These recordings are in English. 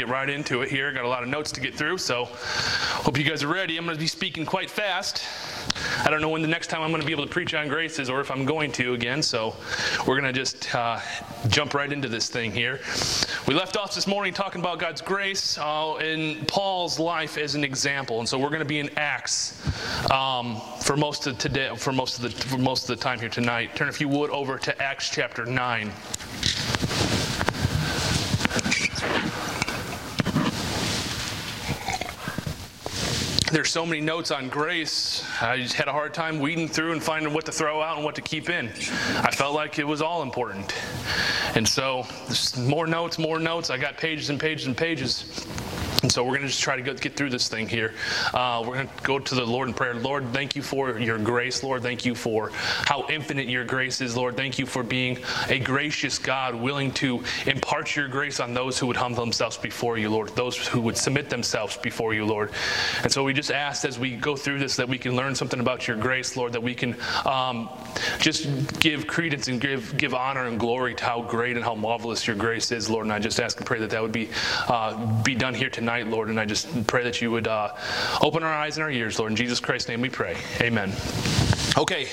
get right into it here. Got a lot of notes to get through, so hope you guys are ready. I'm going to be speaking quite fast. I don't know when the next time I'm going to be able to preach on grace is, or if I'm going to again, so we're going to just jump right into this thing here. We left off this morning talking about God's grace in Paul's life as an example, and so we're going to be in Acts for most of today, for most of the time here tonight. Turn, if you would, over to Acts chapter 9. There's so many notes on grace, I just had a hard time weeding through and finding what to throw out and what to keep in. I felt like it was all important. And so, there's more notes. I got pages and pages and pages. And so we're going to just try to get through this thing here. We're going to go to the Lord in prayer. Lord, thank you for your grace. Lord, thank you for how infinite your grace is. Lord, thank you for being a gracious God, willing to impart your grace on those who would humble themselves before you, Lord, those who would submit themselves before you, Lord. And so we just ask as we go through this that we can learn something about your grace, Lord, that we can just give credence and give honor and glory to how great and how marvelous your grace is, Lord. And I just ask and pray that would be done here tonight, Lord, and I just pray that you would open our eyes and our ears, Lord. In Jesus Christ's name we pray. Amen. Okay,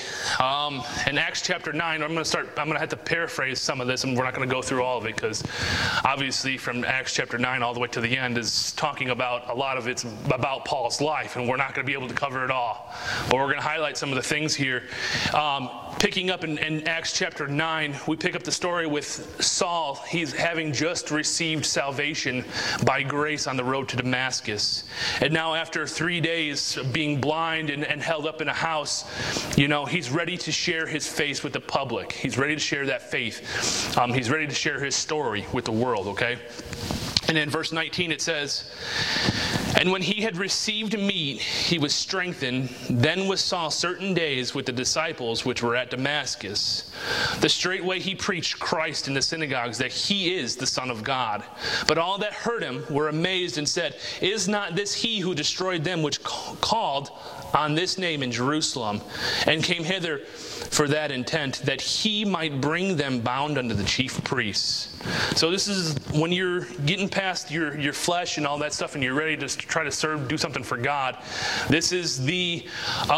in Acts chapter 9, I'm going to have to paraphrase some of this, and we're not going to go through all of it, because obviously from Acts chapter 9 all the way to the end is talking about, a lot of it's about Paul's life, and we're not going to be able to cover it all. But we're going to highlight some of the things here. Picking up in Acts chapter 9, we pick up the story with Saul. He's having just received salvation by grace on the road to Damascus. And now after 3 days of being blind and held up in a house, he's ready to share his faith with the public. He's ready to share that faith. He's ready to share his story with the world, okay? And in verse 19 it says, "And when he had received meat, he was strengthened. Then was Saul certain days with the disciples which were at Damascus. The straightway he preached Christ in the synagogues, that he is the Son of God. But all that heard him were amazed and said, Is not this he who destroyed them which called on this name in Jerusalem, and came hither for that intent, that he might bring them bound unto the chief priests?" So this is when you're getting past your flesh and all that stuff, and you're ready to try to serve, do something for God. This is the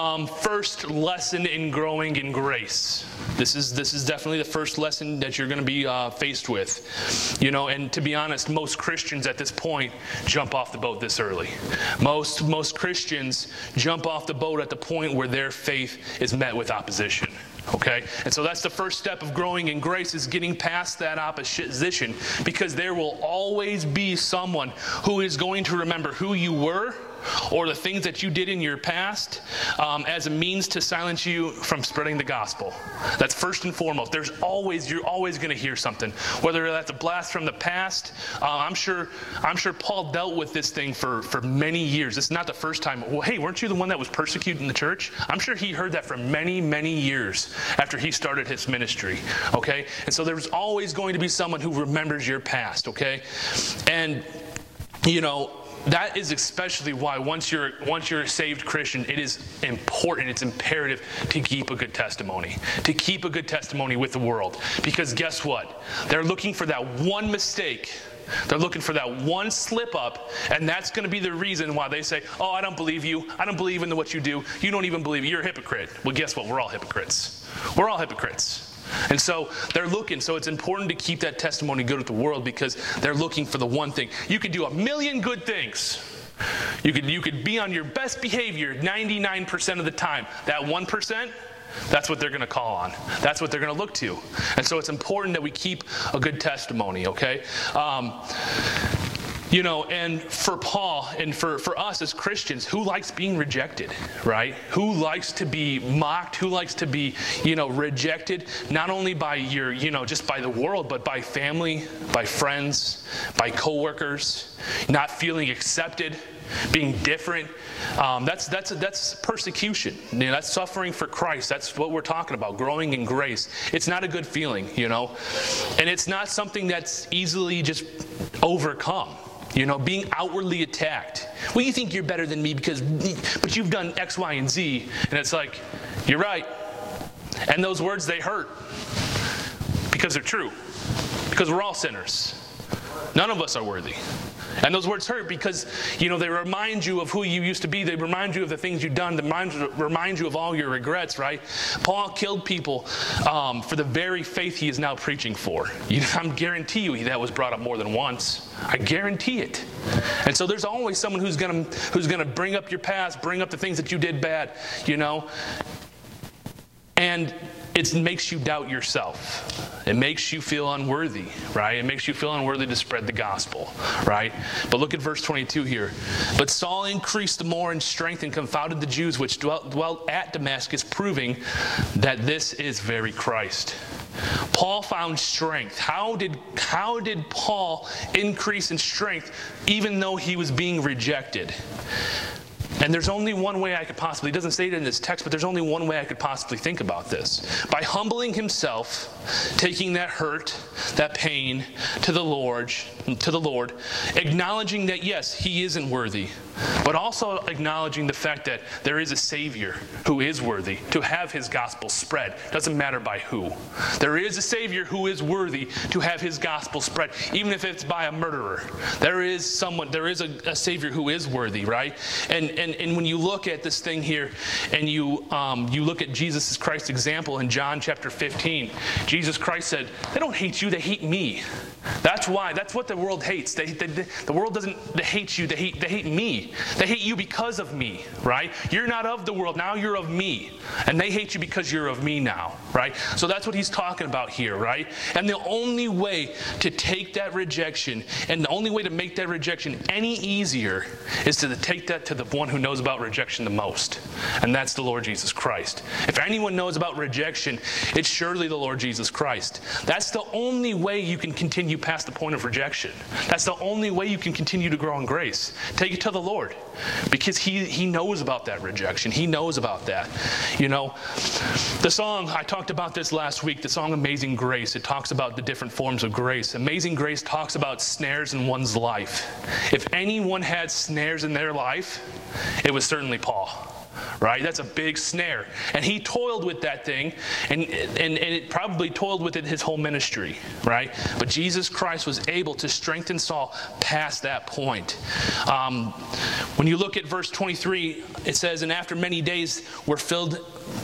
first lesson in growing in grace. This is definitely the first lesson that you're going to be faced with. And to be honest, most Christians at this point jump off the boat this early. Most Christians jump off the boat at the point where their faith is met with opposition. Okay? And so that's the first step of growing in grace, is getting past that opposition, because there will always be someone who is going to remember who you were or the things that you did in your past as a means to silence you from spreading the gospel. That's first and foremost. You're always going to hear something, whether that's a blast from the past. I'm sure Paul dealt with this thing for many years. It's not the first time. Well, hey, weren't you the one that was persecuting the church? I'm sure he heard that for many, many years after he started his ministry. Okay, and so there's always going to be someone who remembers your past. Okay, and that is especially why once you're a saved Christian, it is important, it's imperative to keep a good testimony. To keep a good testimony with the world. Because guess what? They're looking for that one mistake. They're looking for that one slip up, and that's going to be the reason why they say, "Oh, I don't believe you. I don't believe in what you do. You don't even believe it. You're a hypocrite." Well, guess what? We're all hypocrites. We're all hypocrites. And so they're looking, so it's important to keep that testimony good with the world, because they're looking for the one thing. You could do a million good things. You could be on your best behavior 99% of the time. That 1%, that's what they're going to call on. That's what they're going to look to. And so it's important that we keep a good testimony, okay? And for Paul and for us as Christians, who likes being rejected, right? Who likes to be mocked? Who likes to be, rejected, not only by just by the world, but by family, by friends, by coworkers, not feeling accepted, being different. That's persecution. That's suffering for Christ. That's what we're talking about, growing in grace. It's not a good feeling, and it's not something that's easily just overcome. Being outwardly attacked. Well, you think you're better than me but you've done X, Y, and Z. And it's like, you're right. And those words, they hurt. Because they're true. Because we're all sinners. None of us are worthy. And those words hurt because, they remind you of who you used to be. They remind you of the things you've done. They remind you of all your regrets, right? Paul killed people for the very faith he is now preaching for. I guarantee you that was brought up more than once. I guarantee it. And so there's always someone who's gonna bring up your past, bring up the things that you did bad, And it makes you doubt yourself. It makes you feel unworthy, right? It makes you feel unworthy to spread the gospel, right? But look at verse 22 here. But Saul increased more in strength and confounded the Jews which dwelt at Damascus, proving that this is very Christ. Paul found strength. How did Paul increase in strength even though he was being rejected? And there's only one way I could possibly, it doesn't say it in this text, but there's only one way I could possibly think about this. By humbling himself, taking that hurt, that pain to the Lord, acknowledging that yes, he isn't worthy, but also acknowledging the fact that there is a Savior who is worthy to have his gospel spread. Doesn't matter by who. There is a Savior who is worthy to have his gospel spread, even if it's by a murderer. There is a Savior who is worthy, right? And when you look at this thing here, and you look at Jesus Christ's example in John chapter 15, Jesus Christ said, "They don't hate you; they hate me." That's why. That's what the world hates. The world doesn't hate you. They hate me. They hate you because of me, right? You're not of the world. Now you're of me. And they hate you because you're of me now, right? So that's what he's talking about here, right? And the only way to take that rejection, and the only way to make that rejection any easier, is to take that to the one who knows about rejection the most. And that's the Lord Jesus Christ. If anyone knows about rejection, it's surely the Lord Jesus Christ. That's the only way you can continue past the point of rejection. That's the only way you can continue to grow in grace. Take it to the Lord, because he knows about that rejection. He knows about that. The song, I talked about this last week, the song Amazing Grace, it talks about the different forms of grace. Amazing Grace talks about snares in one's life. If anyone had snares in their life, it was certainly Paul. Right? That's a big snare. And he toiled with that thing, and it probably toiled with it his whole ministry, right? But Jesus Christ was able to strengthen Saul past that point. When you look at verse 23, it says, "And after many days were fulfilled,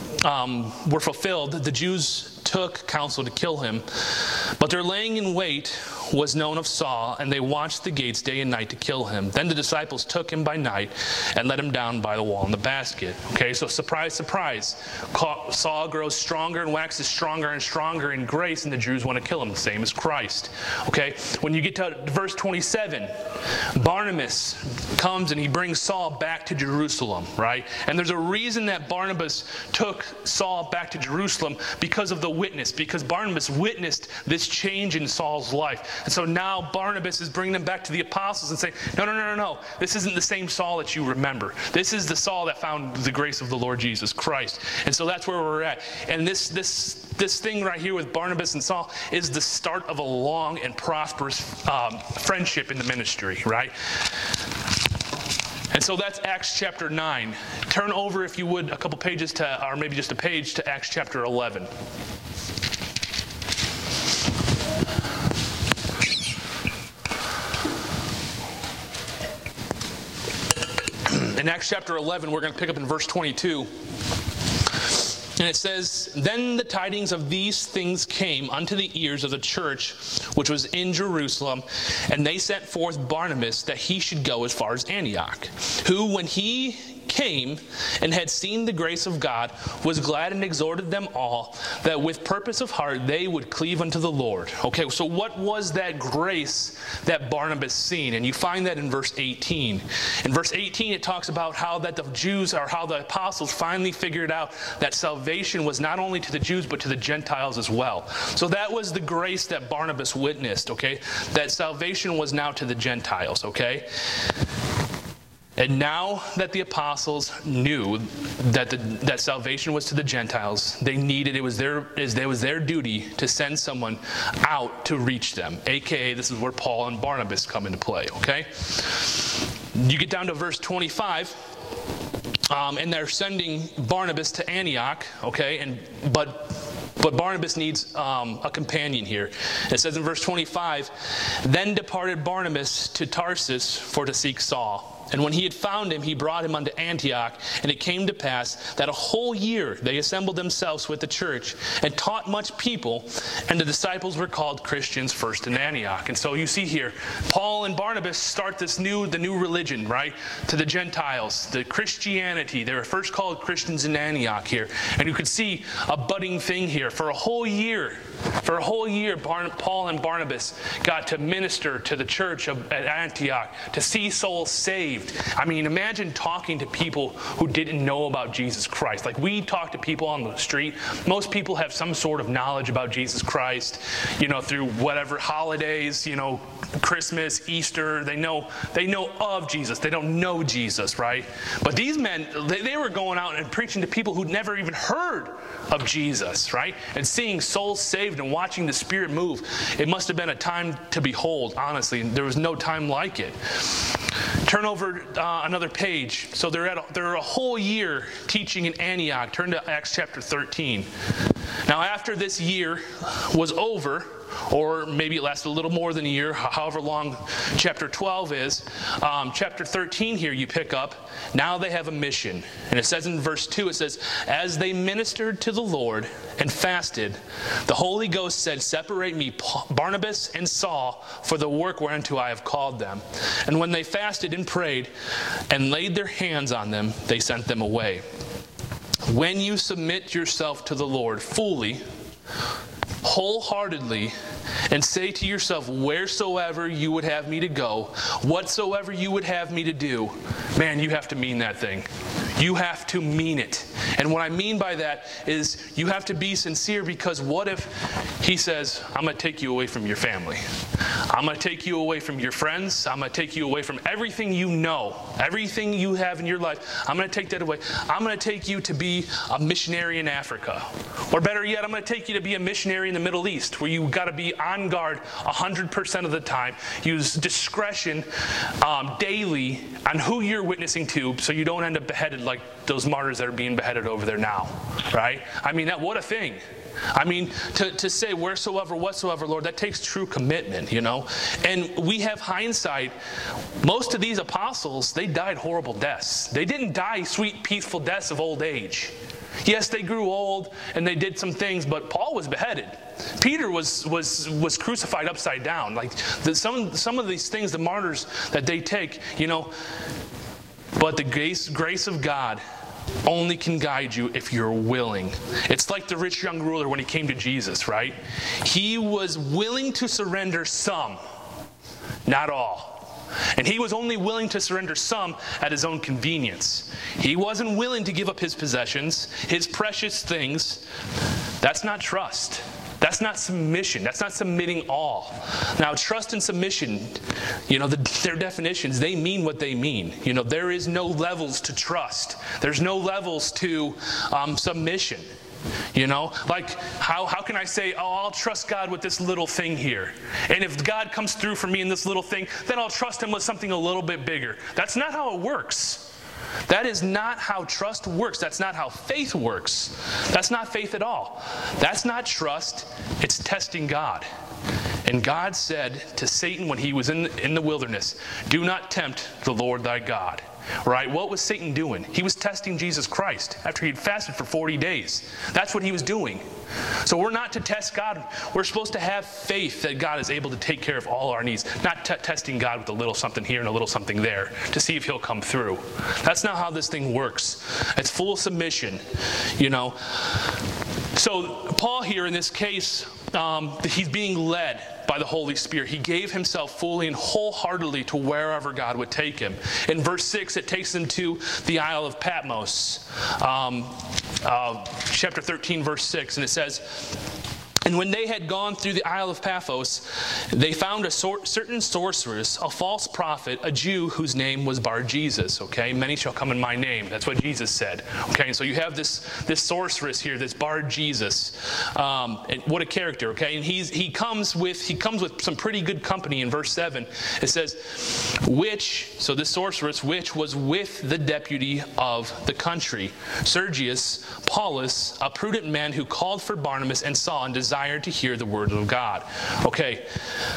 the Jews took counsel to kill him. But their laying in wait was known of Saul, and they watched the gates day and night to kill him. Then the disciples took him by night and let him down by the wall in the basket." Okay, so surprise, surprise. Saul grows stronger and waxes stronger and stronger in grace, and the Jews want to kill him, the same as Christ. Okay, when you get to verse 27, Barnabas comes and he brings Saul back to Jerusalem, right? And there's a reason that Barnabas took Saul back to Jerusalem, because of the witness, because Barnabas witnessed this change in Saul's life. And so now Barnabas is bringing them back to the apostles and saying, no, this isn't the same Saul that you remember. This is the Saul that found the grace of the Lord Jesus Christ. And so that's where we're at. And this thing right here with Barnabas and Saul is the start of a long and prosperous friendship in the ministry, right? And so that's Acts chapter 9. Turn over, if you would, a couple pages to, or maybe just a page, to Acts chapter 11. In Acts chapter 11, we're going to pick up in verse 22. And it says, "Then the tidings of these things came unto the ears of the church which was in Jerusalem, and they sent forth Barnabas that he should go as far as Antioch, who, when he came and had seen the grace of God, was glad and exhorted them all that with purpose of heart they would cleave unto the Lord." Okay, so what was that grace that Barnabas seen? And you find that in verse 18. In verse 18 it talks about how that the Jews, or how the apostles finally figured out that salvation was not only to the Jews but to the Gentiles as well. So that was the grace that Barnabas witnessed, okay? That salvation was now to the Gentiles, okay? And now that the apostles knew that salvation was to the Gentiles, it was their duty to send someone out to reach them. AKA, this is where Paul and Barnabas come into play, okay? You get down to verse 25, and they're sending Barnabas to Antioch, okay? But But Barnabas needs a companion here. It says in verse 25, "Then departed Barnabas to Tarsus for to seek Saul. And when he had found him, he brought him unto Antioch. And it came to pass that a whole year they assembled themselves with the church and taught much people. And the disciples were called Christians first in Antioch." And so you see here, Paul and Barnabas start the new religion, right? To the Gentiles, the Christianity. They were first called Christians in Antioch here. And you could see a budding thing here. For a whole year, Paul and Barnabas got to minister to the church at Antioch, to see souls saved. I mean, imagine talking to people who didn't know about Jesus Christ. Like, we talk to people on the street. Most people have some sort of knowledge about Jesus Christ, through whatever holidays, Christmas, Easter. They know of Jesus. They don't know Jesus, right? But these men, they were going out and preaching to people who'd never even heard of Jesus, right? And seeing souls saved and watching the Spirit move. It must have been a time to behold, honestly. There was no time like it. Turn over another page. So they're a whole year teaching in Antioch. Turn to Acts chapter 13. Now, after this year was over, or maybe it lasted a little more than a year, however long chapter 12 is, chapter 13 here you pick up, now they have a mission. And it says in verse 2, it says, "As they ministered to the Lord and fasted, the Holy Ghost said, Separate me, Barnabas and Saul, for the work whereunto I have called them. And when they fasted and prayed and laid their hands on them, they sent them away." When you submit yourself to the Lord fully, wholeheartedly, and say to yourself, wheresoever you would have me to go, whatsoever you would have me to do, man, you have to mean that thing. You have to mean it. And what I mean by that is you have to be sincere, because what if he says, "I'm going to take you away from your family. I'm going to take you away from your friends. I'm going to take you away from everything you know, everything you have in your life. I'm going to take that away. I'm going to take you to be a missionary in Africa. Or better yet, I'm going to take you to be a missionary in the Middle East, where you got to be on guard 100% of the time. Use discretion daily on who you're witnessing to, so you don't end up beheaded like those martyrs that are being beheaded over there now, right? I mean, what a thing. I mean, to say wheresoever, whatsoever, Lord, that takes true commitment, And we have hindsight. Most of these apostles, they died horrible deaths. They didn't die sweet, peaceful deaths of old age. Yes, they grew old and they did some things, but Paul was beheaded. Peter was crucified upside down. Like some of these things, the martyrs that they take, But the grace of God only can guide you if you're willing. It's like the rich young ruler when he came to Jesus, right? He was willing to surrender some, not all. And he was only willing to surrender some at his own convenience. He wasn't willing to give up his possessions, his precious things. That's not trust. That's not submission. That's not submitting all. Now, trust and submission, their definitions, they mean what they mean. There is no levels to trust. There's no levels to submission. Like how can I say, I'll trust God with this little thing here. And if God comes through for me in this little thing, then I'll trust him with something a little bit bigger. That's not how it works. That is not how trust works. That's not how faith works. That's not faith at all. That's not trust. It's testing God. And God said to Satan when he was in the wilderness, "Do not tempt the Lord thy God." Right? What was Satan doing? He was testing Jesus Christ after he'd fasted for 40 days. That's what he was doing. So we're not to test God. We're supposed to have faith that God is able to take care of all our needs, not testing God with a little something here and a little something there to see if he'll come through. That's not how this thing works. It's full submission, So Paul here in this case, he's being led by the Holy Spirit. He gave himself fully and wholeheartedly to wherever God would take him. In verse 6, it takes him to the Isle of Patmos. Chapter 13, verse 6, and it says, And when they had gone through the Isle of Paphos, they found a certain sorceress, a false prophet, a Jew whose name was Bar-Jesus. Okay, many shall come in my name. That's what Jesus said. Okay, and so you have this sorceress here, this Bar-Jesus. And what a character. Okay, and he comes with some pretty good company. In verse 7, it says, so this sorceress, which was with the deputy of the country, Sergius Paulus, a prudent man who called for Barnabas and Saul and desired to hear the word of God. Okay.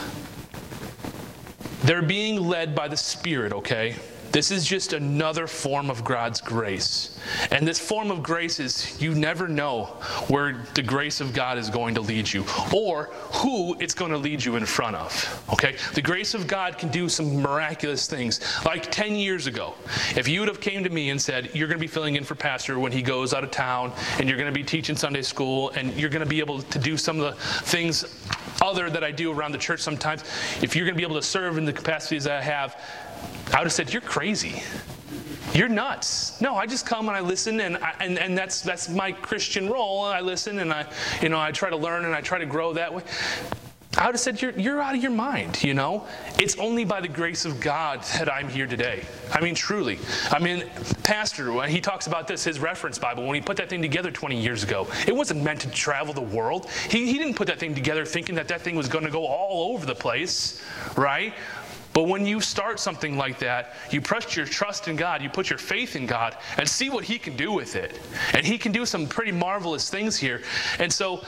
They're being led by the Spirit, okay? This is just another form of God's grace. And this form of grace is, you never know where the grace of God is going to lead you or who it's going to lead you in front of. Okay? The grace of God can do some miraculous things. Like 10 years ago, if you would have came to me and said, you're going to be filling in for Pastor when he goes out of town, and you're going to be teaching Sunday school, and you're going to be able to do some of the things other that I do around the church sometimes, if you're going to be able to serve in the capacities that I have, I would have said, you're crazy. You're nuts. No, I just come and I listen, and that's my Christian role. I listen and I try to learn and I try to grow that way. I would have said, you're out of your mind, you know? It's only by the grace of God that I'm here today. I mean, truly. I mean, Pastor, when he talks about this, his reference Bible, when he put that thing together 20 years ago, it wasn't meant to travel the world. He didn't put that thing together thinking that thing was going to go all over the place, right? But when you start something like that, you put your trust in God, you put your faith in God, and see what He can do with it. And He can do some pretty marvelous things here. And so,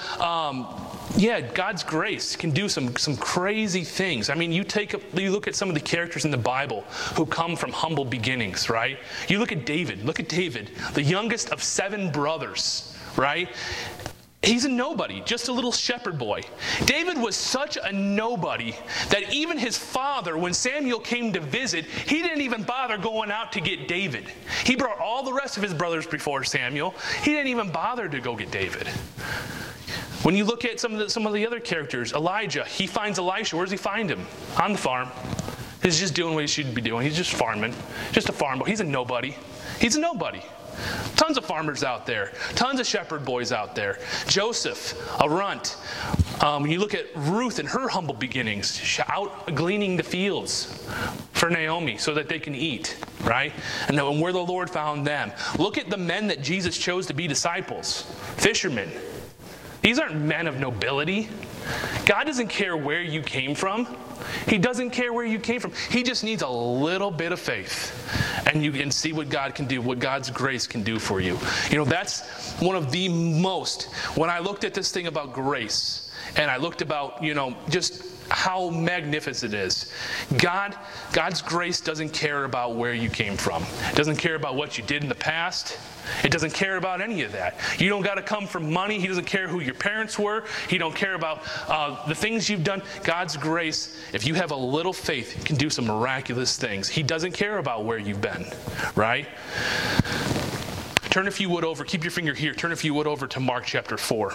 God's grace can do some crazy things. I mean, you look at some of the characters in the Bible who come from humble beginnings, right? You look at David. Look at David, the youngest of 7 brothers, right? He's a nobody, just a little shepherd boy. David was such a nobody that even his father, when Samuel came to visit, he didn't even bother going out to get David. He brought all the rest of his brothers before Samuel. He didn't even bother to go get David. When you look at some of the other characters, Elijah, he finds Elisha. Where does he find him? On the farm. He's just doing what he should be doing. He's just farming. Just a farm boy. He's a nobody. He's a nobody. Tons of farmers out there. Tons of shepherd boys out there. Joseph, a runt. When you look at Ruth and her humble beginnings, out gleaning the fields for Naomi so that they can eat, right? And then where the Lord found them. Look at the men that Jesus chose to be disciples. Fishermen. These aren't men of nobility. God doesn't care where you came from. He doesn't care where you came from. He just needs a little bit of faith. And you can see what God can do, what God's grace can do for you. You know, that's one of the most, when I looked at this thing about grace, and I looked about, just how magnificent it is. God's grace doesn't care about where you came from. It doesn't care about what you did in the past. It doesn't care about any of that. You don't got to come from money. He doesn't care who your parents were. He don't care about the things you've done. God's grace, if you have a little faith, can do some miraculous things. He doesn't care about where you've been, right? Turn, if you would, over. Keep your finger here. Turn, if you would, over to Mark chapter 4.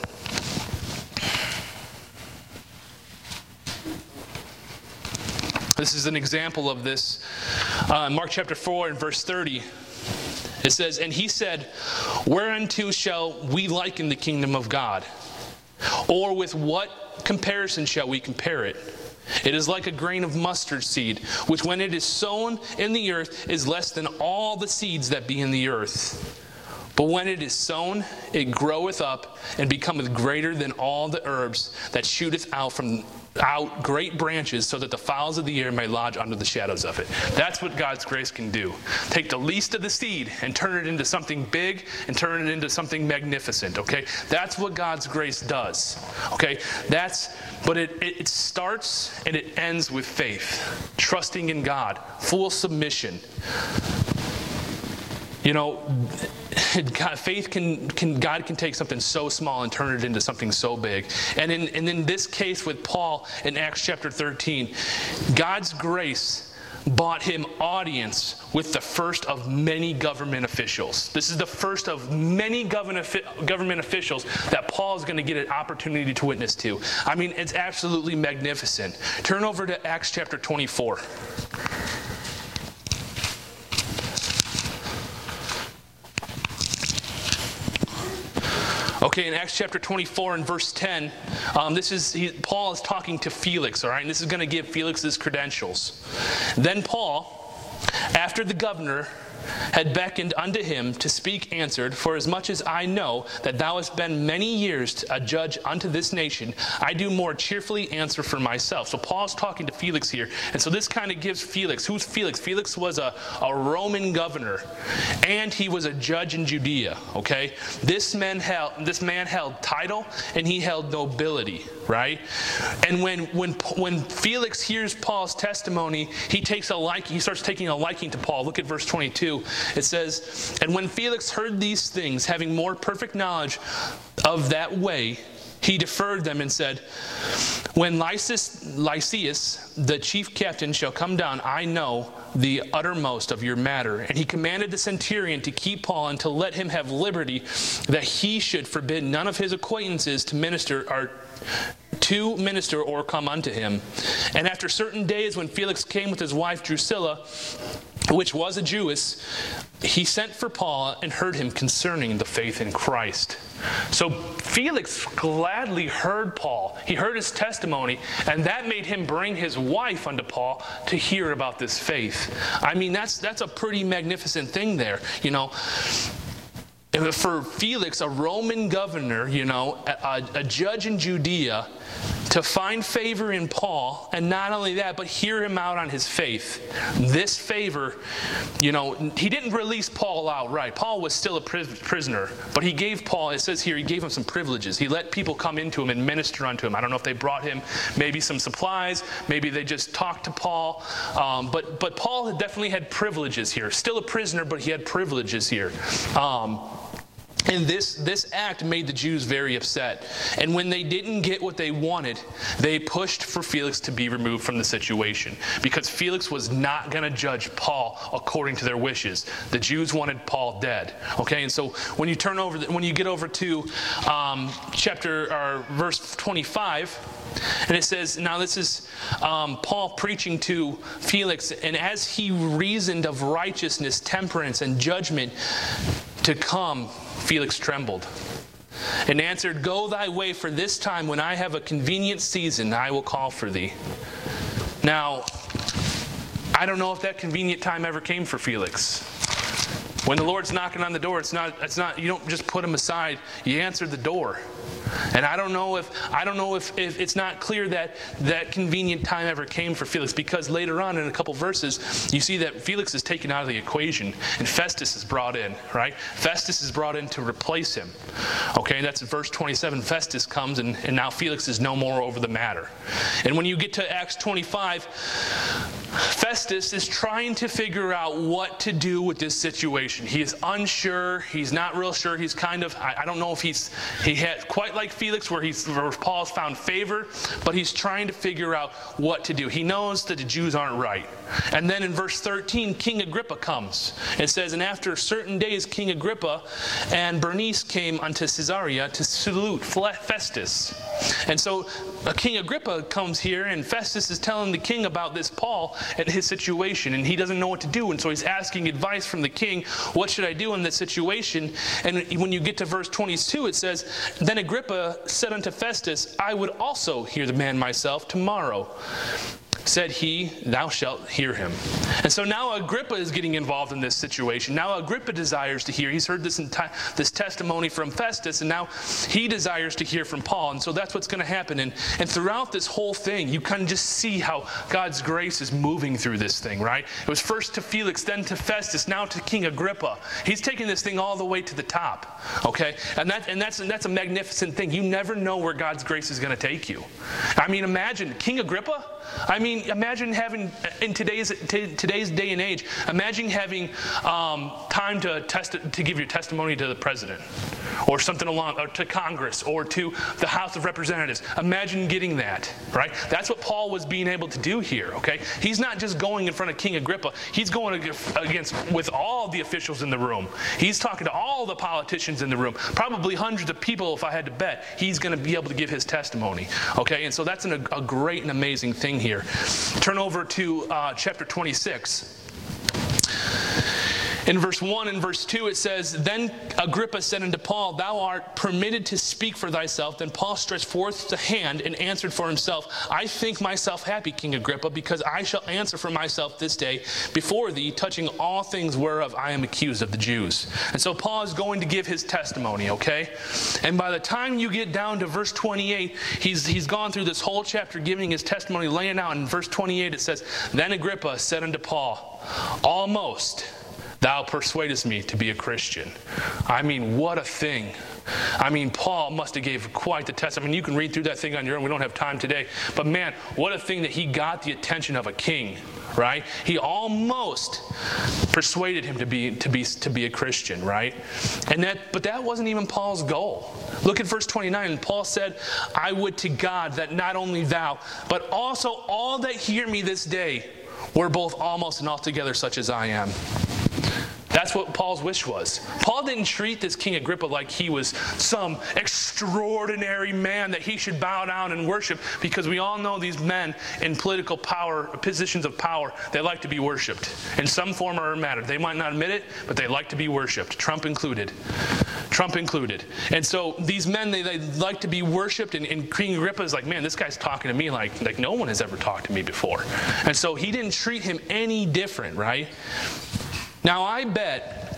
This is an example of this. Mark chapter 4 and verse 30. It says, "And he said, Whereunto shall we liken the kingdom of God? Or with what comparison shall we compare it? It is like a grain of mustard seed, which when it is sown in the earth is less than all the seeds that be in the earth. But when it is sown, it groweth up and becometh greater than all the herbs that shooteth out great branches, so that the fowls of the air may lodge under the shadows of it." That's what God's grace can do. Take the least of the seed and turn it into something big and turn it into something magnificent, okay? That's what God's grace does, okay? But it starts and it ends with faith, trusting in God, full submission. Faith God can take something so small and turn it into something so big. And in this case with Paul in Acts chapter 13, God's grace bought him audience with the first of many government officials. This is the first of many government officials that Paul is going to get an opportunity to witness to. I mean, it's absolutely magnificent. Turn over to Acts chapter 24. Okay, in Acts chapter 24 and verse 10, Paul is talking to Felix, all right? And this is going to give Felix his credentials. Then Paul, after the governor had beckoned unto him to speak, answered, For as much as I know that thou hast been many years a judge unto this nation, I do more cheerfully answer for myself. So Paul's talking to Felix here. And so this kind of gives Felix, who's Felix? Felix was a Roman governor, and he was a judge in Judea, okay? This man held title, and he held nobility, right? And when Felix hears Paul's testimony, he starts taking a liking to Paul. Look at verse 22. It says, And when Felix heard these things, having more perfect knowledge of that way, he deferred them and said, When Lysias, the chief captain, shall come down, I know the uttermost of your matter. And he commanded the centurion to keep Paul and to let him have liberty, that he should forbid none of his acquaintances to minister or come unto him. And after certain days, when Felix came with his wife Drusilla, which was a Jewess, he sent for Paul and heard him concerning the faith in Christ. So Felix gladly heard Paul. He heard his testimony, and that made him bring his wife unto Paul to hear about this faith. I mean, that's a pretty magnificent thing there, you know. For Felix, a Roman governor, you know, a judge in Judea, to find favor in Paul, and not only that, but hear him out on his faith. This favor, you know, he didn't release Paul outright. Paul was still a prisoner, but he gave Paul, it says here, he gave him some privileges. He let people come into him and minister unto him. I don't know if they brought him maybe some supplies, maybe they just talked to Paul, but Paul definitely had privileges here. Still a prisoner, but he had privileges here. And this act made the Jews very upset. And when they didn't get what they wanted, they pushed for Felix to be removed from the situation, because Felix was not going to judge Paul according to their wishes. The Jews wanted Paul dead. Okay, and so when you get over to verse 25, and it says, now this is Paul preaching to Felix, and as he reasoned of righteousness, temperance, and judgment to come, Felix trembled and answered, Go thy way, for this time when I have a convenient season, I will call for thee. Now, I don't know if that convenient time ever came for Felix. When the Lord's knocking on the door, it's not. You don't just put him aside. You answer the door. And I don't know if it's not clear that convenient time ever came for Felix, because later on in a couple verses you see that Felix is taken out of the equation and Festus is brought in, right? Festus is brought in to replace him. Okay, that's in verse 27. Festus comes and now Felix is no more over the matter. And when you get to Acts 25, Festus is trying to figure out what to do with this situation. He is unsure. He's not real sure. He's kind of, I don't know if he had quite like Felix where Paul's found favor, but he's trying to figure out what to do. He knows that the Jews aren't right. And then in verse 13, King Agrippa comes. It says, And after certain days, King Agrippa and Bernice came unto Caesarea to salute Festus. And so King Agrippa comes here, and Festus is telling the king about this Paul and his situation, and he doesn't know what to do, and so he's asking advice from the king. What should I do in this situation? And when you get to verse 22, it says, Then Agrippa said unto Festus, I would also hear the man myself tomorrow. Said he, Thou shalt hear him. And so now Agrippa is getting involved in this situation. Now Agrippa desires to hear. He's heard this testimony from Festus, and now he desires to hear from Paul. And so that's what's going to happen. And throughout this whole thing, you can just see how God's grace is moving through this thing, right? It was first to Felix, then to Festus, now to King Agrippa. He's taking this thing all the way to the top, okay? And that's a magnificent thing. You never know where God's grace is going to take you. I mean, imagine King Agrippa. I mean, imagine having, in today's day and age, imagine having time to give your testimony to the president, or something or to Congress, or to the House of Representatives. Imagine getting that, right? That's what Paul was being able to do here, okay? He's not just going in front of King Agrippa. He's going with all the officials in the room. He's talking to all the politicians in the room, probably hundreds of people if I had to bet. He's going to be able to give his testimony, okay? And so that's a great and amazing thing here. Turn over to chapter 26. In verse 1 and verse 2 it says, Then Agrippa said unto Paul, Thou art permitted to speak for thyself. Then Paul stretched forth the hand and answered for himself, I think myself happy, King Agrippa, because I shall answer for myself this day before thee, touching all things whereof I am accused of the Jews. And so Paul is going to give his testimony, okay? And by the time you get down to verse 28, he's gone through this whole chapter giving his testimony, laying out. In verse 28 it says, Then Agrippa said unto Paul, Almost thou persuadest me to be a Christian. I mean, what a thing. I mean, Paul must have gave quite the test. I mean, you can read through that thing on your own. We don't have time today. But man, what a thing that he got the attention of a king, right? He almost persuaded him to be a Christian, right? But that wasn't even Paul's goal. Look at verse 29. And Paul said, I would to God that not only thou, but also all that hear me this day were both almost and altogether such as I am. That's what Paul's wish was. Paul didn't treat this King Agrippa like he was some extraordinary man that he should bow down and worship, because we all know these men in political power, positions of power, they like to be worshipped in some form or matter. They might not admit it, but they like to be worshipped, Trump included. And so these men, they like to be worshipped, and King Agrippa is like, man, this guy's talking to me like no one has ever talked to me before. And so he didn't treat him any different, right? Now, I bet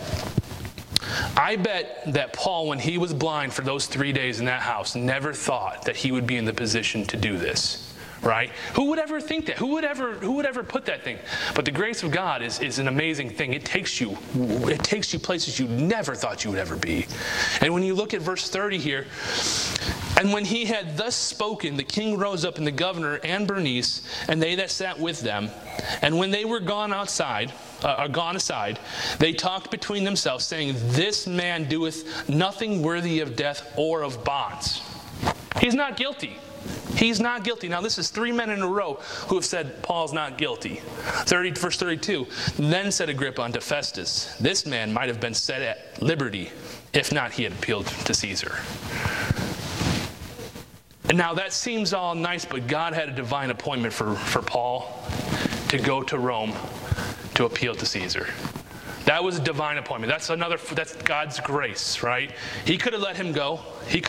that Paul, when he was blind for those 3 days in that house, never thought that he would be in the position to do this, right? Who would ever think that? Who would ever put that thing? But the grace of God is an amazing thing. It takes you places you never thought you would ever be. And when you look at verse 30 here, and when he had thus spoken, the king rose up, and the governor and Bernice, and they that sat with them. And when they were gone aside, they talked between themselves, saying, This man doeth nothing worthy of death or of bonds. He's not guilty. He's not guilty. Now, this is 3 men in a row who have said Paul's not guilty. Verse 32, Then said Agrippa unto Festus, This man might have been set at liberty, if not he had appealed to Caesar. And now that seems all nice, but God had a divine appointment for Paul to go to Rome to appeal to Caesar. That was a divine appointment. That's God's grace, right? He could have let him go.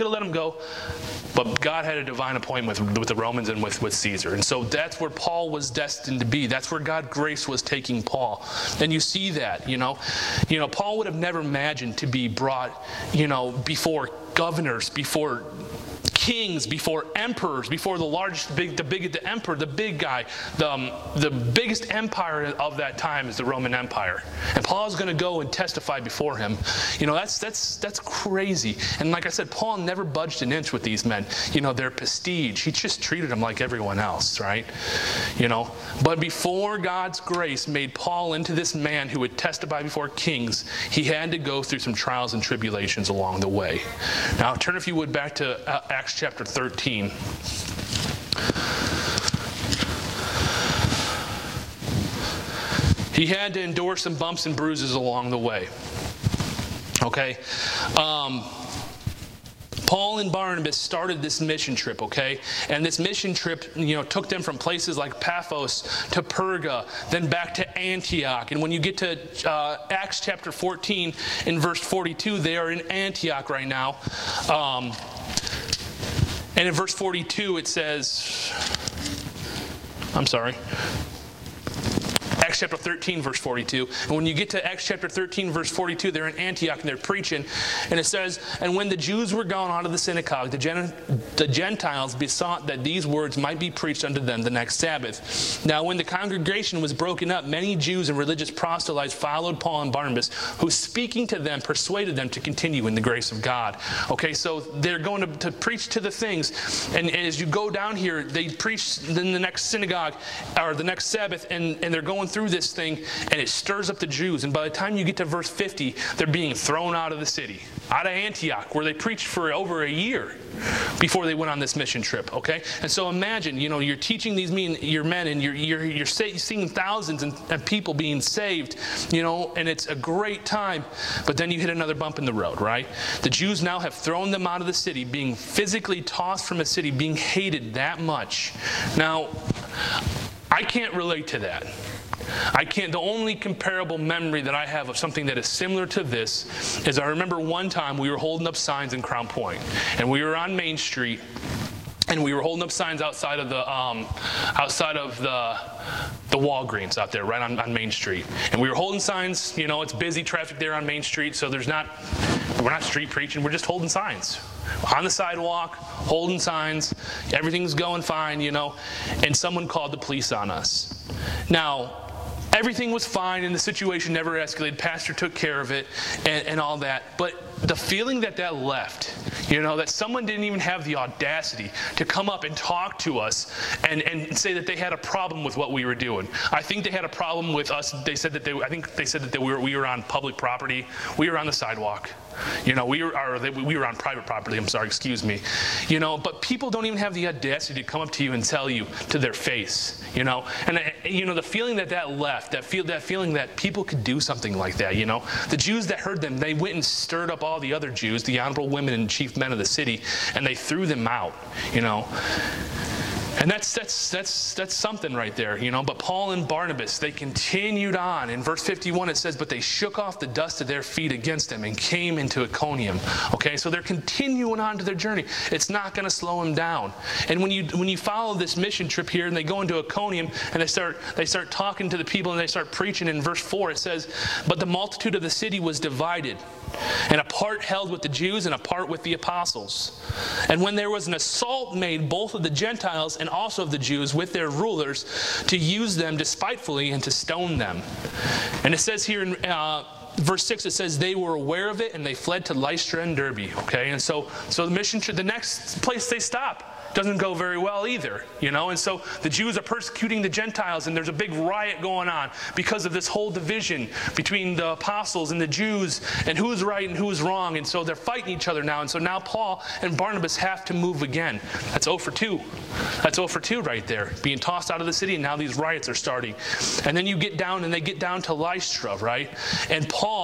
But God had a divine appointment with the Romans and with Caesar. And so that's where Paul was destined to be. That's where God's grace was taking Paul. And you see that, Paul would have never imagined to be brought, before governors, before kings, before emperors, before the emperor, the big guy, the biggest empire of that time is the Roman Empire. And Paul's going to go and testify before him. That's crazy. And like I said, Paul never budged an inch with these men. Their prestige. He just treated them like everyone else, right? But before God's grace made Paul into this man who would testify before kings, he had to go through some trials and tribulations along the way. Now, turn, if you would, back to Acts chapter 13. He had to endure some bumps and bruises along the way. Okay? Paul and Barnabas started this mission trip, okay? And this mission trip, took them from places like Paphos to Perga, then back to Antioch. And when you get to Acts chapter 14 in verse 42, they are in Antioch right now. And in verse 42 it says, Acts chapter 13, verse 42. And when you get to Acts chapter 13, verse 42, they're in Antioch and they're preaching. And it says, And when the Jews were gone out of the synagogue, the Gentiles besought that these words might be preached unto them the next Sabbath. Now when the congregation was broken up, many Jews and religious proselytes followed Paul and Barnabas, who speaking to them persuaded them to continue in the grace of God. Okay, so they're going to preach to the things. And as you go down here, they preach in the next synagogue, or the next Sabbath, and they're going through this thing, and it stirs up the Jews. And by the time you get to verse 50, they're being thrown out of the city, out of Antioch, where they preached for over a year before they went on this mission trip. Okay, and so imagine, you're teaching your men, and you're seeing thousands of people being saved, and it's a great time. But then you hit another bump in the road, right? The Jews now have thrown them out of the city, being physically tossed from a city, being hated that much. Now, I can't relate to that. The only comparable memory that I have of something that is similar to this is I remember one time we were holding up signs in Crown Point, and we were on Main Street, and we were holding up signs outside of the Walgreens out there, right on Main Street. And we were holding signs. You know, it's busy traffic there on Main Street, so we're not street preaching. We're just holding signs on the sidewalk, holding signs. Everything's going fine, you know. And someone called the police on us. Now, everything was fine, and the situation never escalated. Pastor took care of it and all that. But the feeling that left, you know, that someone didn't even have the audacity to come up and talk to us and say that they had a problem with what we were doing. I think they had a problem with us. They said that we were on public property. We were on the sidewalk. You know, we were on private property. I'm sorry, excuse me. You know, but people don't even have the audacity to come up to you and tell you to their face. You know, and you know the feeling that left, that feeling that people could do something like that. You know, the Jews that heard them, they went and stirred up all the other Jews, the honorable women and chief men of the city, and they threw them out. You know. And that's something right there, you know. But Paul and Barnabas, they continued on. In verse 51 it says, but they shook off the dust of their feet against them and came into Iconium. Okay, so they're continuing on to their journey. It's not going to slow them down. And when you follow this mission trip here and they go into Iconium and they start talking to the people and they start preaching, in verse 4 it says, but the multitude of the city was divided, and a part held with the Jews and a part with the apostles. And when there was an assault made both of the Gentiles and also of the Jews with their rulers to use them despitefully and to stone them. And it says here in verse 6, it says they were aware of it and they fled to Lystra and Derbe. Okay, and so the mission to the next place they stop doesn't go very well either, you know. And so the Jews are persecuting the Gentiles, and there's a big riot going on because of this whole division between the apostles and the Jews and who's right and who's wrong. And so they're fighting each other now. And so now Paul and Barnabas have to move again. That's 0 for 2. That's 0 for 2 right there, being tossed out of the city, and now these riots are starting. And then they get down to Lystra, right? And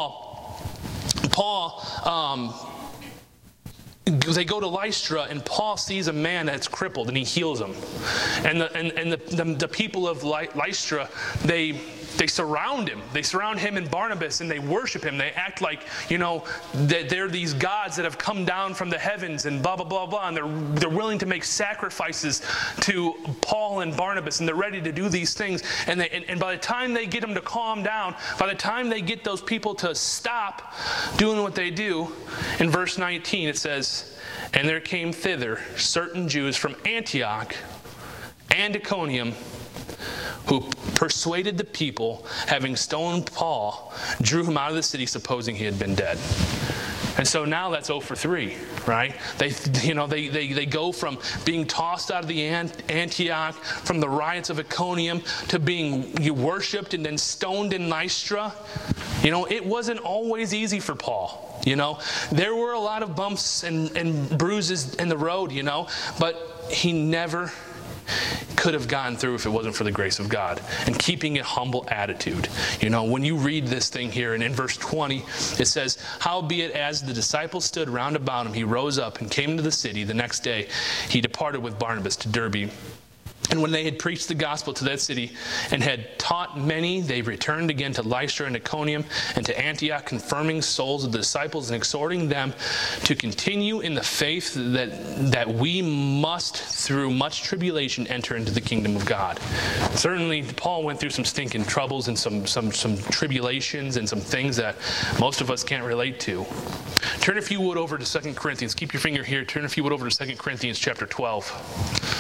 they go to Lystra, and Paul sees a man that's crippled, and he heals him. And the people of Lystra, they surround him. They surround him and Barnabas, and they worship him. They act like, you know, that they're these gods that have come down from the heavens and blah, blah, blah, blah. And they're willing to make sacrifices to Paul and Barnabas, and they're ready to do these things. And by the time they get them to calm down, by the time they get those people to stop doing what they do, in verse 19 it says, and there came thither certain Jews from Antioch and Iconium, who persuaded the people, having stoned Paul, drew him out of the city, supposing he had been dead. And so now that's 0 for 3, right? They go from being tossed out of the Antioch, from the riots of Iconium, to being worshipped and then stoned in Lystra. You know, it wasn't always easy for Paul. You know, there were a lot of bumps and bruises in the road, you know, but he never could have gotten through if it wasn't for the grace of God and keeping a humble attitude. You know, when you read this thing here, and in verse 20 it says, howbeit as the disciples stood round about him, he rose up and came into the city. The next day he departed with Barnabas to Derbe. And when they had preached the gospel to that city and had taught many, they returned again to Lystra and Iconium and to Antioch, confirming souls of the disciples and exhorting them to continue in the faith that we must, through much tribulation, enter into the kingdom of God. Certainly, Paul went through some stinking troubles and some tribulations and some things that most of us can't relate to. Turn, if you would, over to 2 Corinthians. Keep your finger here. Turn, if you would, over to 2 Corinthians chapter 12.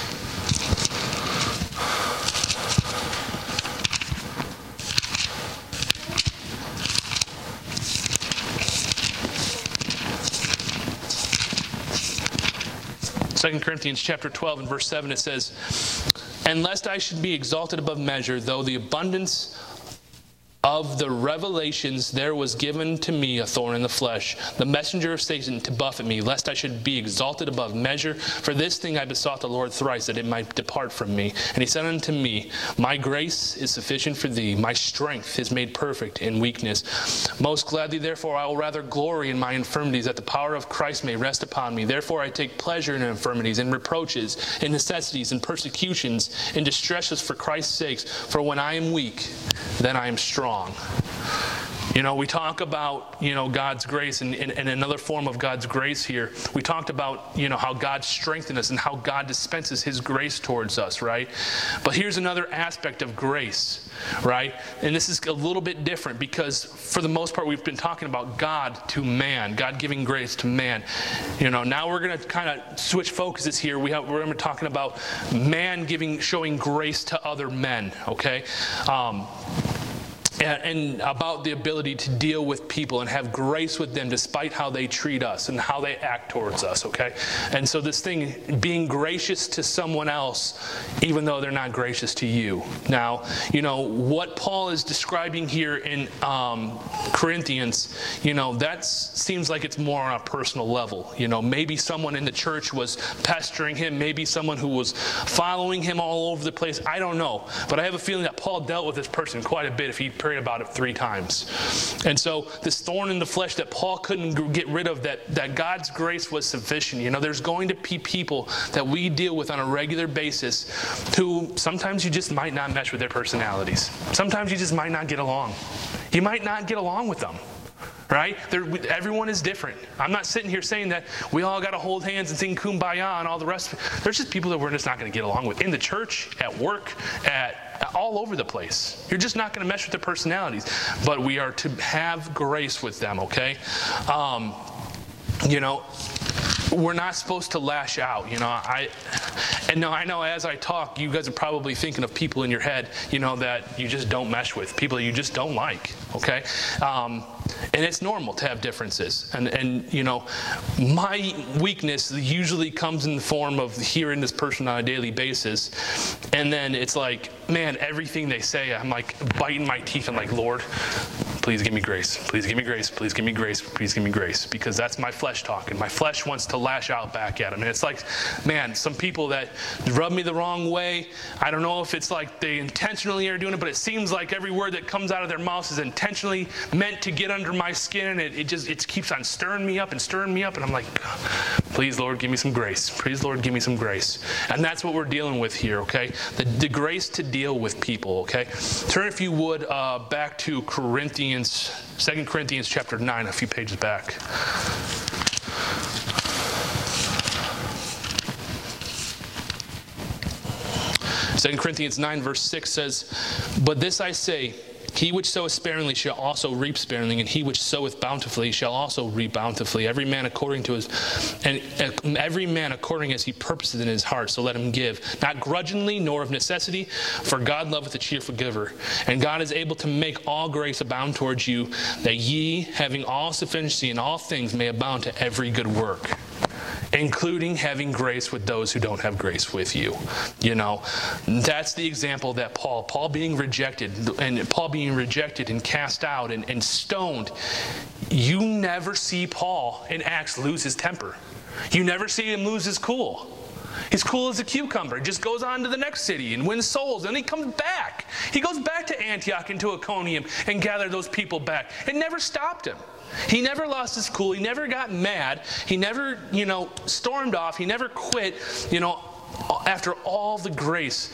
2 Corinthians chapter 12 and verse 7, it says, and lest I should be exalted above measure, though the abundance of the revelations there was given to me a thorn in the flesh, the messenger of Satan to buffet me, lest I should be exalted above measure. For this thing I besought the Lord thrice, that it might depart from me. And he said unto me, my grace is sufficient for thee. My strength is made perfect in weakness. Most gladly, therefore, I will rather glory in my infirmities, that the power of Christ may rest upon me. Therefore I take pleasure in infirmities, in reproaches, in necessities, in persecutions, in distresses for Christ's sake. For when I am weak, then I am strong. You know, we talk about, God's grace and another form of God's grace here. We talked about, how God strengthens us and how God dispenses his grace towards us, right? But here's another aspect of grace, right? And this is a little bit different because for the most part we've been talking about God to man, God giving grace to man. Now we're going to kind of switch focuses here. We're going to be talking about man showing grace to other men, okay? And about the ability to deal with people and have grace with them despite how they treat us and how they act towards us, okay? And so this thing, being gracious to someone else, even though they're not gracious to you. Now, what Paul is describing here in Corinthians, that seems like it's more on a personal level. Maybe someone in the church was pestering him, maybe someone who was following him all over the place. I don't know. But I have a feeling that Paul dealt with this person quite a bit if he prayed about it 3 times. And so this thorn in the flesh that Paul couldn't get rid of, that God's grace was sufficient. There's going to be people that we deal with on a regular basis who sometimes you just might not mesh with their personalities. Sometimes you just might not get along. You might not get along with them. Right? Everyone is different. I'm not sitting here saying that we all got to hold hands and sing Kumbaya and all the rest. There's just people that we're just not going to get along with in the church, at work, all over the place. You're just not going to mesh with their personalities. But we are to have grace with them, okay? We're not supposed to lash out. I know as I talk, you guys are probably thinking of people in your head, that you just don't mesh with, people that you just don't like, okay? And it's normal to have differences. And my weakness usually comes in the form of hearing this person on a daily basis. And then it's like, man, everything they say, I'm like biting my teeth. I'm like, Lord, please give me grace. Please give me grace. Please give me grace. Please give me grace. Because that's my flesh talking. My flesh wants to lash out back at him. And it's like, man, some people that rub me the wrong way, I don't know if it's like they intentionally are doing it, but it seems like every word that comes out of their mouth is intentionally meant to get under my skin, and it keeps on stirring me up, and I'm like, please, Lord, give me some grace. Please, Lord, give me some grace. And that's what we're dealing with here, okay? The grace to deal with people, okay? Turn, if you would, back to 2 Corinthians chapter 9, a few pages back. 2 Corinthians 9 verse 6 says, but this I say, he which soweth sparingly shall also reap sparingly, and he which soweth bountifully shall also reap bountifully. Every man according as he purposeth in his heart, so let him give, not grudgingly nor of necessity, for God loveth a cheerful giver. And God is able to make all grace abound towards you, that ye, having all sufficiency in all things, may abound to every good work, including having grace with those who don't have grace with you. That's the example that Paul being rejected and cast out and stoned. You never see Paul in Acts lose his temper. You never see him lose his cool. He's cool as a cucumber. He just goes on to the next city and wins souls. And he comes back. He goes back to Antioch and to Iconium and gather those people back. It never stopped him. He never lost his cool. He never got mad. He never, stormed off. He never quit, after all the grace,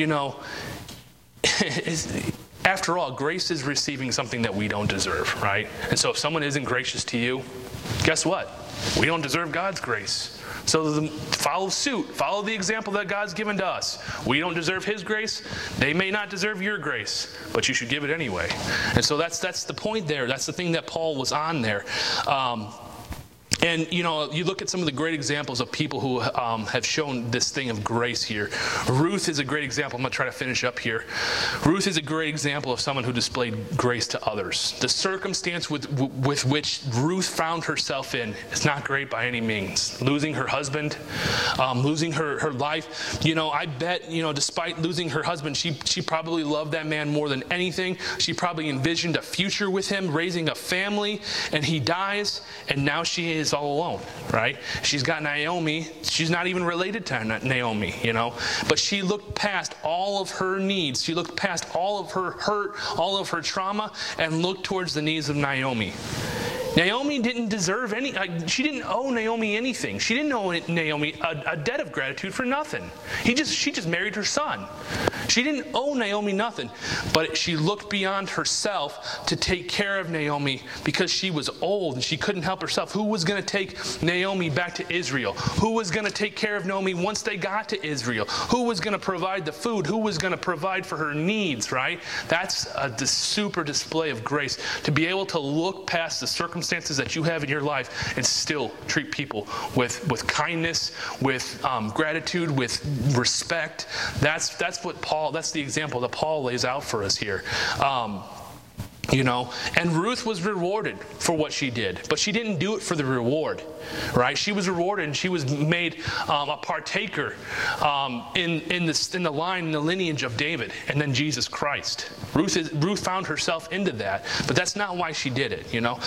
after all, grace is receiving something that we don't deserve, right? And so if someone isn't gracious to you, guess what? We don't deserve God's grace. So follow suit. Follow the example that God's given to us. We don't deserve his grace. They may not deserve your grace, but you should give it anyway. And so that's the point there. That's the thing that Paul was on there. And, you know, you look at some of the great examples of people who have shown this thing of grace here. Ruth is a great example. I'm going to try to finish up here. Ruth is a great example of someone who displayed grace to others. The circumstance with which Ruth found herself in is not great by any means. Losing her husband, losing her life. You know, I bet, you know, despite losing her husband, she probably loved that man more than anything. She probably envisioned a future with him, raising a family, and he dies, and now she is all alone, right? She's got Naomi. She's not even related to Naomi, you know, but she looked past all of her needs. She looked past all of her hurt, all of her trauma, and looked towards the needs of Naomi. Naomi didn't deserve she didn't owe Naomi anything. She didn't owe Naomi a debt of gratitude for nothing. She just married her son. She didn't owe Naomi nothing, but she looked beyond herself to take care of Naomi because she was old and she couldn't help herself. Who was going to take Naomi back to Israel? Who was going to take care of Naomi once they got to Israel? Who was going to provide the food? Who was going to provide for her needs, right? That's a super display of grace, to be able to look past the circumstances that you have in your life and still treat people with kindness, with gratitude, with respect. That's the example that Paul lays out for us here. You know, and Ruth was rewarded for what she did, but she didn't do it for the reward, right? She was rewarded, and she was made a partaker in the line, in the lineage of David, and then Jesus Christ. Ruth found herself into that, but that's not why she did it. You know,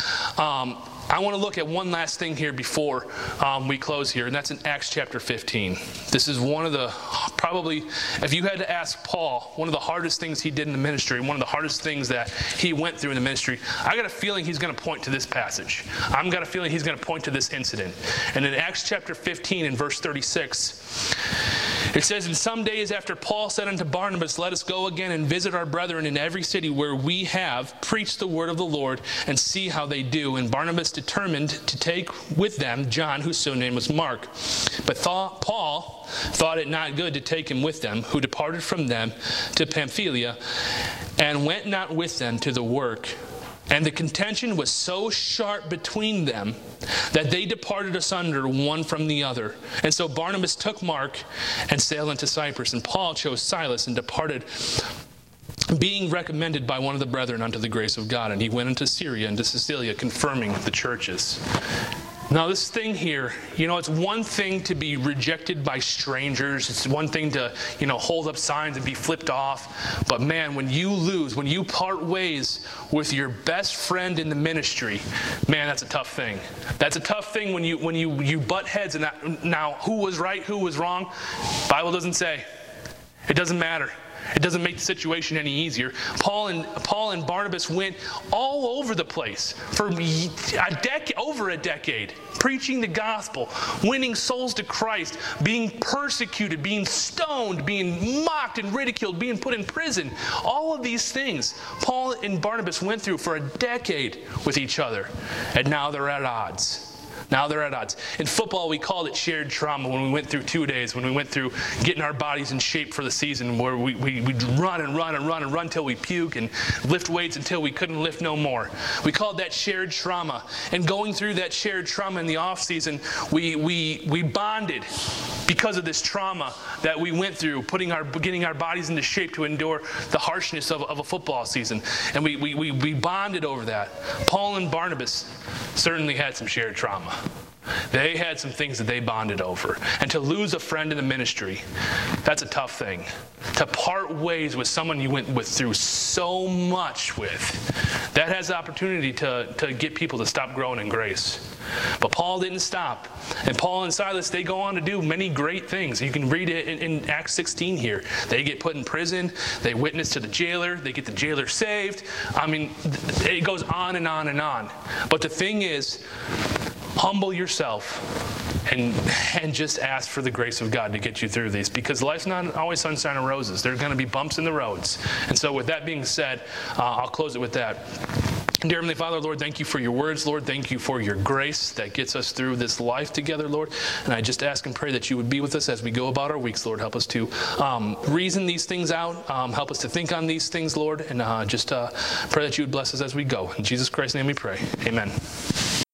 I want to look at one last thing here before we close here, and that's in Acts chapter 15. This is one of the, probably, if you had to ask Paul, one of the hardest things he did in the ministry, one of the hardest things that he went through in the ministry, I got a feeling he's going to point to this passage. I've got a feeling he's going to point to this incident. And in Acts chapter 15 and verse 36, it says, "And some days after Paul said unto Barnabas, Let us go again and visit our brethren in every city where we have preached the word of the Lord, and see how they do. And Barnabas determined to take with them John, whose surname was Mark. But Paul thought it not good to take him with them, who departed from them to Pamphylia, and went not with them to the work. And the contention was so sharp between them that they departed asunder one from the other. And so Barnabas took Mark and sailed into Cyprus. And Paul chose Silas and departed, being recommended by one of the brethren unto the grace of God. And he went into Syria and to Cilicia, confirming the churches." Now this thing here, you know, it's one thing to be rejected by strangers. It's one thing to, you know, hold up signs and be flipped off. But man, when you part ways with your best friend in the ministry, man, that's a tough thing. That's a tough thing when you butt heads. And now, who was right, who was wrong? Bible doesn't say. It doesn't matter. It doesn't make the situation any easier. Paul and Barnabas went all over the place for over a decade, preaching the gospel, winning souls to Christ, being persecuted, being stoned, being mocked and ridiculed, being put in prison. All of these things Paul and Barnabas went through for a decade with each other, and now they're at odds. Now they're at odds. In football, we called it shared trauma when we went through 2 days, when we went through getting our bodies in shape for the season, where we'd run and run and run and run until we puke and lift weights until we couldn't lift no more. We called that shared trauma. And going through that shared trauma in the off season, we bonded because of this trauma that we went through, getting our bodies into shape to endure the harshness of a football season. And we bonded over that. Paul and Barnabas certainly had some shared trauma. They had some things that they bonded over. And to lose a friend in the ministry, that's a tough thing. To part ways with someone you went through so much with, that has the opportunity to get people to stop growing in grace. But Paul didn't stop. And Paul and Silas, they go on to do many great things. You can read it in Acts 16 here. They get put in prison. They witness to the jailer. They get the jailer saved. I mean, it goes on and on and on. But the thing is, humble yourself and just ask for the grace of God to get you through these, because life's not always sunshine and roses. There are going to be bumps in the roads. And so with that being said, I'll close it with that. Dear Heavenly Father, Lord, thank you for your words, Lord. Thank you for your grace that gets us through this life together, Lord. And I just ask and pray that you would be with us as we go about our weeks, Lord. Help us to reason these things out. Help us to think on these things, Lord. And just pray that you would bless us as we go. In Jesus Christ's name we pray. Amen.